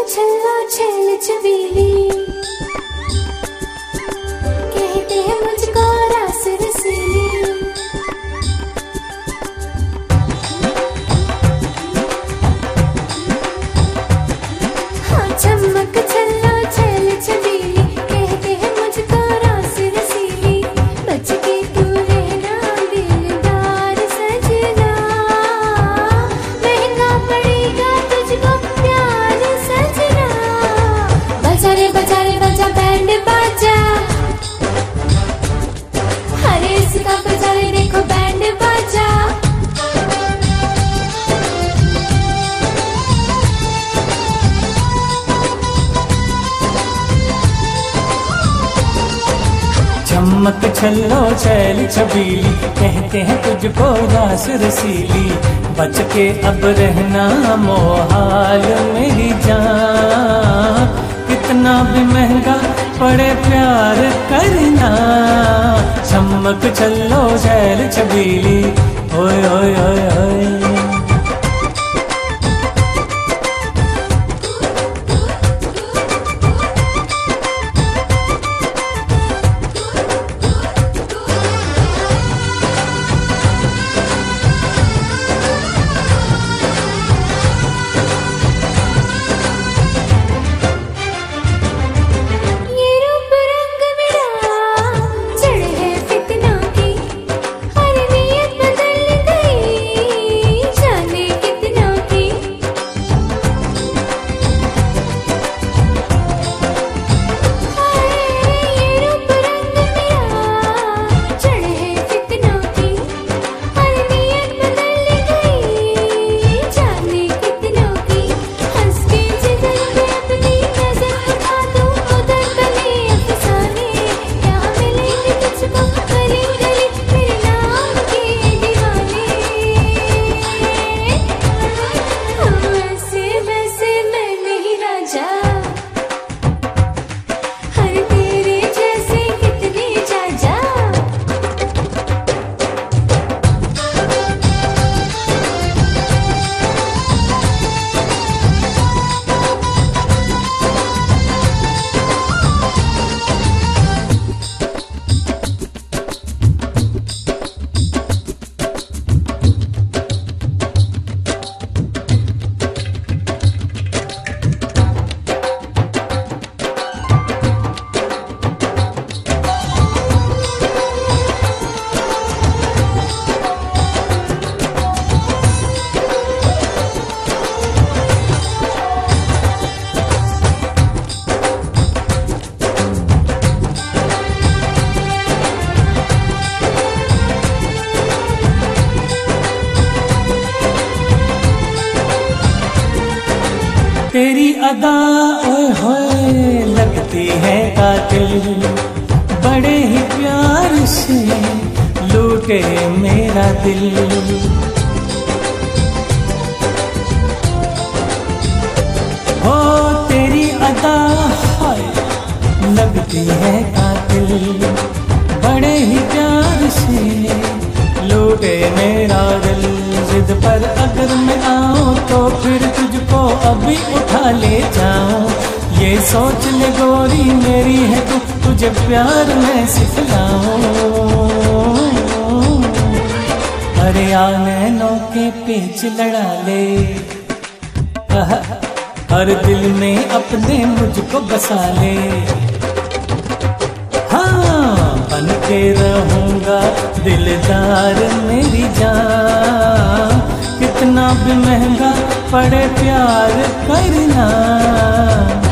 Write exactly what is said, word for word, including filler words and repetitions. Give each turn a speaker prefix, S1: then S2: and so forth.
S1: छल्लो छेल छबीली, कहते हैं मुझको रास रसीली। हाँ चमक छल्लो छेल छबीली, कहते हैं मुझको रास रसीली। बच के तू रहना दिलदार सजना, महंगा पड़ेगा तुझको प्यार सजना। बजा रे बजा रे बजा बैंड बाजा, हरे इसका बजा रे देखो बैंड बाजा।
S2: चमक छल्लो छैल छबीली, कहते हैं तुझको रास रसीली। बच के अब रहना मोहाल मेरी जान, कितना भी महंगा पड़े प्यार करना। चमक छल्लो छैल छबीली, ओए ओए ओए ओए। तेरी अदा ओए होए लगती है कातिल, बड़े ही प्यार से लूटे मेरा दिल। हो तेरी अदा हाय लगती है कातिल, बड़े ही प्यार से लूटे मेरा दिल। जिद पर अगर मैं आऊं तो फिर तुझको अभी उठा ले जाऊं। ये सोच ले गोरी मेरी है तू, तुझे प्यार मैं सिखलाऊं। अरे आ नैनों के पेच लड़ा ले, हर दिल में अपने मुझको बसा ले। हाँ बन के रहूंगा दिलदार मेरी जान, कितना भी महंगा पड़े प्यार करना।